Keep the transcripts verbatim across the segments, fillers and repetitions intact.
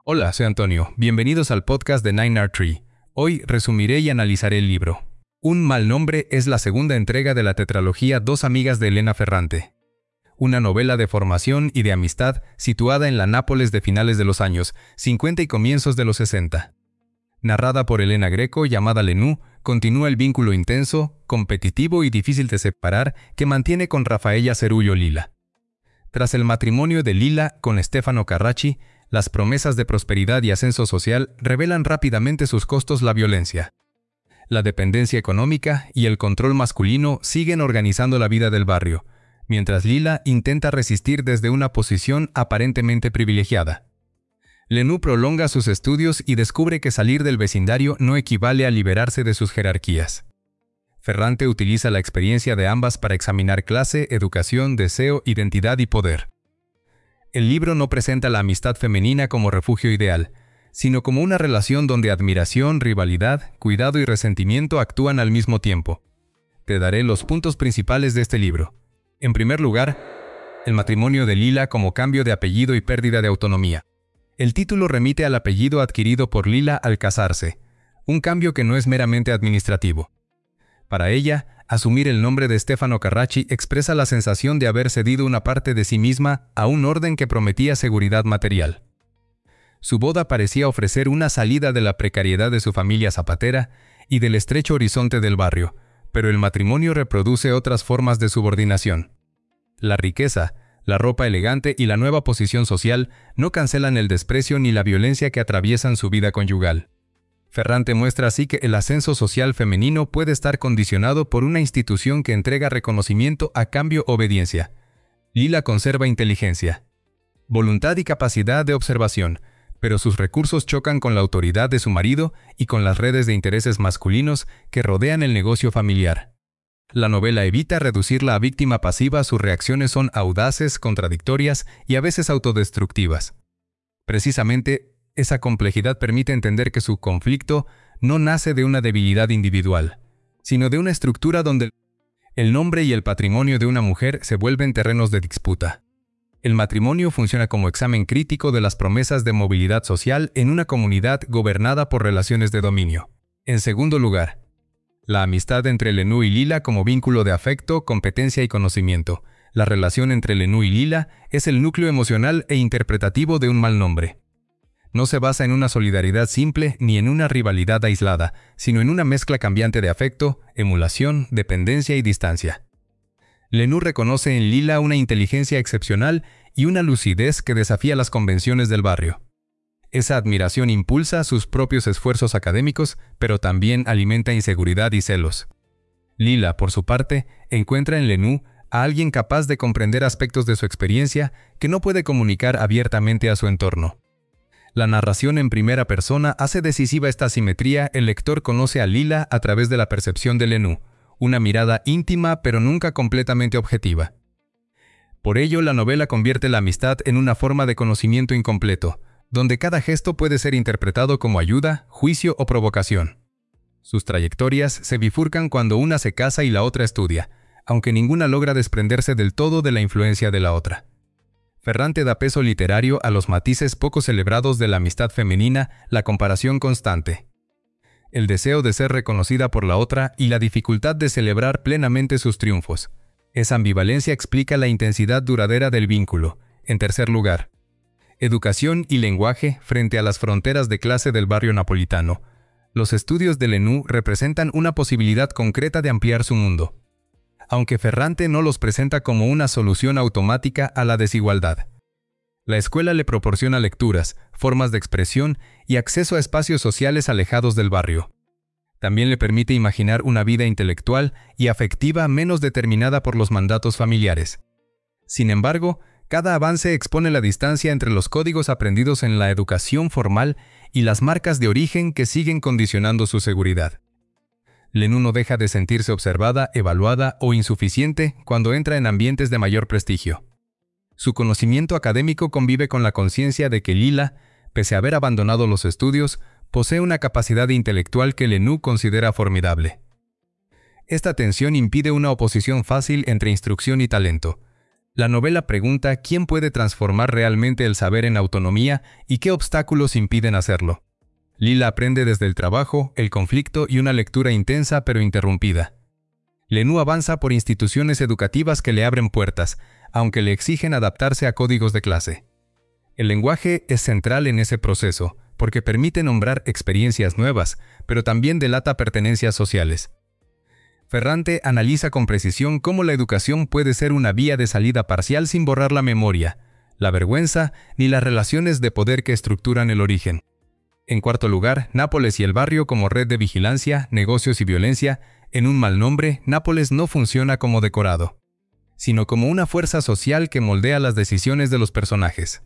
Hola, soy Antonio. Bienvenidos al podcast de Nine Art Tree. Hoy resumiré y analizaré el libro. Un mal nombre es la segunda entrega de la tetralogía Dos amigas de Elena Ferrante. Una novela de formación y de amistad situada en la Nápoles de finales de los años cincuenta y comienzos de los sesenta. Narrada por Elena Greco, llamada Lenú, continúa el vínculo intenso, competitivo y difícil de separar que mantiene con Raffaella Cerullo Lila. Tras el matrimonio de Lila con Stefano Carracci, las promesas de prosperidad y ascenso social revelan rápidamente sus costos: la violencia, la dependencia económica y el control masculino siguen organizando la vida del barrio, mientras Lila intenta resistir desde una posición aparentemente privilegiada. Lenú prolonga sus estudios y descubre que salir del vecindario no equivale a liberarse de sus jerarquías. Ferrante utiliza la experiencia de ambas para examinar clase, educación, deseo, identidad y poder. El libro no presenta la amistad femenina como refugio ideal, sino como una relación donde admiración, rivalidad, cuidado y resentimiento actúan al mismo tiempo. Te daré los puntos principales de este libro. En primer lugar, el matrimonio de Lila como cambio de apellido y pérdida de autonomía. El título remite al apellido adquirido por Lila al casarse, un cambio que no es meramente administrativo. Para ella, asumir el nombre de Stefano Carracci expresa la sensación de haber cedido una parte de sí misma a un orden que prometía seguridad material. Su boda parecía ofrecer una salida de la precariedad de su familia zapatera y del estrecho horizonte del barrio, pero el matrimonio reproduce otras formas de subordinación. La riqueza, la ropa elegante y la nueva posición social no cancelan el desprecio ni la violencia que atraviesan su vida conyugal. Ferrante muestra así que el ascenso social femenino puede estar condicionado por una institución que entrega reconocimiento a cambio obediencia. Lila conserva inteligencia, voluntad y capacidad de observación, pero sus recursos chocan con la autoridad de su marido y con las redes de intereses masculinos que rodean el negocio familiar. La novela evita reducirla a víctima pasiva, sus reacciones son audaces, contradictorias y a veces autodestructivas. Precisamente, esa complejidad permite entender que su conflicto no nace de una debilidad individual, sino de una estructura donde el nombre y el patrimonio de una mujer se vuelven terrenos de disputa. El matrimonio funciona como examen crítico de las promesas de movilidad social en una comunidad gobernada por relaciones de dominio. En segundo lugar, la amistad entre Lenú y Lila como vínculo de afecto, competencia y conocimiento. La relación entre Lenú y Lila es el núcleo emocional e interpretativo de un mal nombre. No se basa en una solidaridad simple ni en una rivalidad aislada, sino en una mezcla cambiante de afecto, emulación, dependencia y distancia. Lenú reconoce en Lila una inteligencia excepcional y una lucidez que desafía las convenciones del barrio. Esa admiración impulsa sus propios esfuerzos académicos, pero también alimenta inseguridad y celos. Lila, por su parte, encuentra en Lenú a alguien capaz de comprender aspectos de su experiencia que no puede comunicar abiertamente a su entorno. La narración en primera persona hace decisiva esta asimetría. El lector conoce a Lila a través de la percepción de Lenú, una mirada íntima pero nunca completamente objetiva. Por ello, la novela convierte la amistad en una forma de conocimiento incompleto, donde cada gesto puede ser interpretado como ayuda, juicio o provocación. Sus trayectorias se bifurcan cuando una se casa y la otra estudia, aunque ninguna logra desprenderse del todo de la influencia de la otra. Ferrante da peso literario a los matices poco celebrados de la amistad femenina, la comparación constante, el deseo de ser reconocida por la otra y la dificultad de celebrar plenamente sus triunfos. Esa ambivalencia explica la intensidad duradera del vínculo. En tercer lugar, educación y lenguaje frente a las fronteras de clase del barrio napolitano. Los estudios de Lenú representan una posibilidad concreta de ampliar su mundo, aunque Ferrante no los presenta como una solución automática a la desigualdad. La escuela le proporciona lecturas, formas de expresión y acceso a espacios sociales alejados del barrio. También le permite imaginar una vida intelectual y afectiva menos determinada por los mandatos familiares. Sin embargo, cada avance expone la distancia entre los códigos aprendidos en la educación formal y las marcas de origen que siguen condicionando su seguridad. Lenú no deja de sentirse observada, evaluada o insuficiente cuando entra en ambientes de mayor prestigio. Su conocimiento académico convive con la conciencia de que Lila, pese a haber abandonado los estudios, posee una capacidad intelectual que Lenú considera formidable. Esta tensión impide una oposición fácil entre instrucción y talento. La novela pregunta quién puede transformar realmente el saber en autonomía y qué obstáculos impiden hacerlo. Lila aprende desde el trabajo, el conflicto y una lectura intensa pero interrumpida. Lenú avanza por instituciones educativas que le abren puertas, aunque le exigen adaptarse a códigos de clase. El lenguaje es central en ese proceso, porque permite nombrar experiencias nuevas, pero también delata pertenencias sociales. Ferrante analiza con precisión cómo la educación puede ser una vía de salida parcial sin borrar la memoria, la vergüenza ni las relaciones de poder que estructuran el origen. En cuarto lugar, Nápoles y el barrio como red de vigilancia, negocios y violencia. En un mal nombre, Nápoles no funciona como decorado, sino como una fuerza social que moldea las decisiones de los personajes.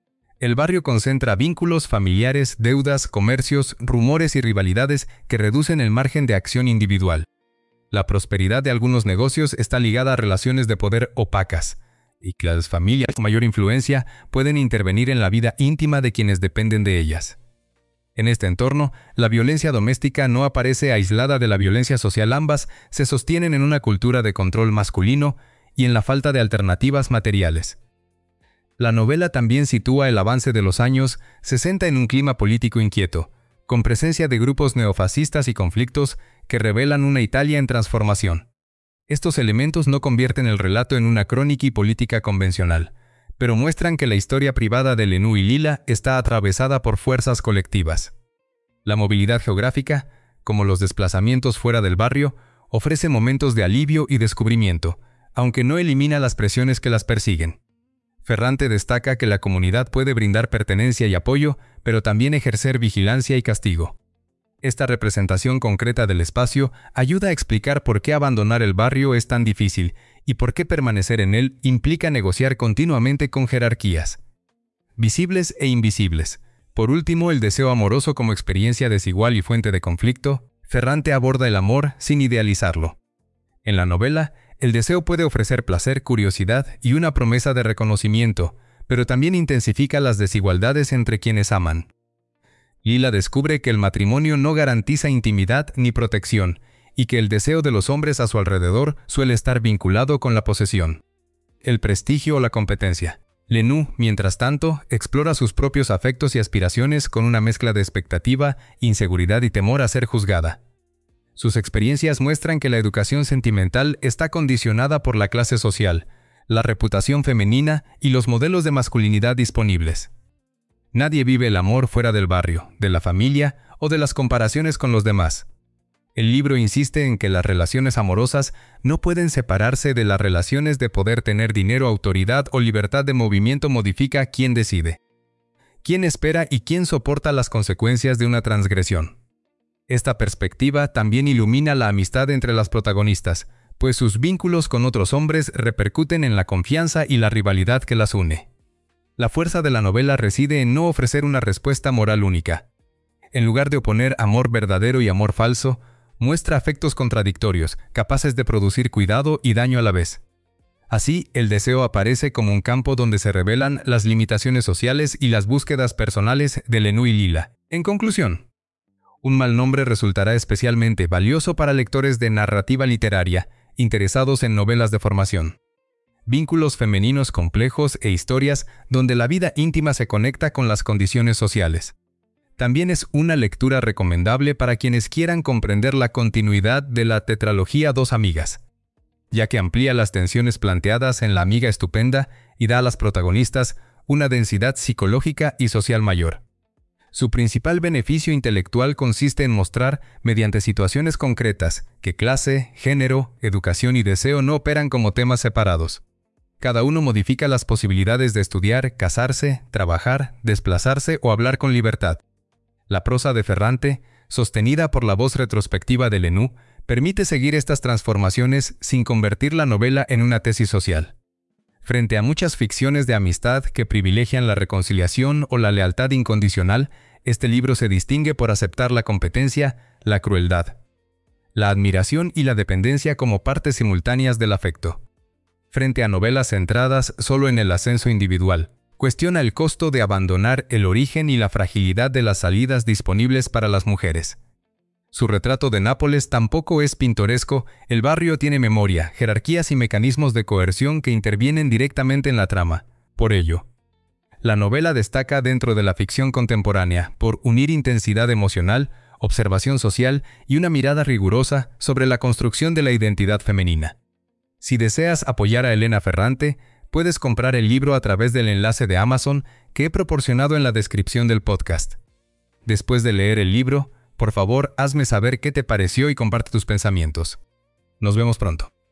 El barrio concentra vínculos familiares, deudas, comercios, rumores y rivalidades que reducen el margen de acción individual. La prosperidad de algunos negocios está ligada a relaciones de poder opacas, y que las familias con mayor influencia pueden intervenir en la vida íntima de quienes dependen de ellas. En este entorno, la violencia doméstica no aparece aislada de la violencia social, ambas se sostienen en una cultura de control masculino y en la falta de alternativas materiales. La novela también sitúa el avance de los años sesenta en un clima político inquieto, con presencia de grupos neofascistas y conflictos que revelan una Italia en transformación. Estos elementos no convierten el relato en una crónica política convencional, pero muestran que la historia privada de Lenú y Lila está atravesada por fuerzas colectivas. La movilidad geográfica, como los desplazamientos fuera del barrio, ofrece momentos de alivio y descubrimiento, aunque no elimina las presiones que las persiguen. Ferrante destaca que la comunidad puede brindar pertenencia y apoyo, pero también ejercer vigilancia y castigo. Esta representación concreta del espacio ayuda a explicar por qué abandonar el barrio es tan difícil y por qué permanecer en él implica negociar continuamente con jerarquías visibles e invisibles. Por último, el deseo amoroso como experiencia desigual y fuente de conflicto. Ferrante aborda el amor sin idealizarlo. En la novela, el deseo puede ofrecer placer, curiosidad y una promesa de reconocimiento, pero también intensifica las desigualdades entre quienes aman. Lila descubre que el matrimonio no garantiza intimidad ni protección, y que el deseo de los hombres a su alrededor suele estar vinculado con la posesión, el prestigio o la competencia. Lenú, mientras tanto, explora sus propios afectos y aspiraciones con una mezcla de expectativa, inseguridad y temor a ser juzgada. Sus experiencias muestran que la educación sentimental está condicionada por la clase social, la reputación femenina y los modelos de masculinidad disponibles. Nadie vive el amor fuera del barrio, de la familia o de las comparaciones con los demás. El libro insiste en que las relaciones amorosas no pueden separarse de las relaciones de poder. Tener dinero, autoridad o libertad de movimiento modifica quién decide, quién espera y quién soporta las consecuencias de una transgresión. Esta perspectiva también ilumina la amistad entre las protagonistas, pues sus vínculos con otros hombres repercuten en la confianza y la rivalidad que las une. La fuerza de la novela reside en no ofrecer una respuesta moral única. En lugar de oponer amor verdadero y amor falso, muestra afectos contradictorios, capaces de producir cuidado y daño a la vez. Así, el deseo aparece como un campo donde se revelan las limitaciones sociales y las búsquedas personales de Lenú y Lila. En conclusión, Un mal nombre resultará especialmente valioso para lectores de narrativa literaria, interesados en novelas de formación. Vínculos femeninos complejos e historias donde la vida íntima se conecta con las condiciones sociales. También es una lectura recomendable para quienes quieran comprender la continuidad de la tetralogía Dos Amigas, ya que amplía las tensiones planteadas en La Amiga Estupenda y da a las protagonistas una densidad psicológica y social mayor. Su principal beneficio intelectual consiste en mostrar, mediante situaciones concretas, que clase, género, educación y deseo no operan como temas separados. Cada uno modifica las posibilidades de estudiar, casarse, trabajar, desplazarse o hablar con libertad. La prosa de Ferrante, sostenida por la voz retrospectiva de Lenú, permite seguir estas transformaciones sin convertir la novela en una tesis social. Frente a muchas ficciones de amistad que privilegian la reconciliación o la lealtad incondicional, este libro se distingue por aceptar la competencia, la crueldad, la admiración y la dependencia como partes simultáneas del afecto. Frente a novelas centradas solo en el ascenso individual, cuestiona el costo de abandonar el origen y la fragilidad de las salidas disponibles para las mujeres. Su retrato de Nápoles tampoco es pintoresco, el barrio tiene memoria, jerarquías y mecanismos de coerción que intervienen directamente en la trama. Por ello, la novela destaca dentro de la ficción contemporánea por unir intensidad emocional, observación social y una mirada rigurosa sobre la construcción de la identidad femenina. Si deseas apoyar a Elena Ferrante, puedes comprar el libro a través del enlace de Amazon que he proporcionado en la descripción del podcast. Después de leer el libro, por favor, hazme saber qué te pareció y comparte tus pensamientos. Nos vemos pronto.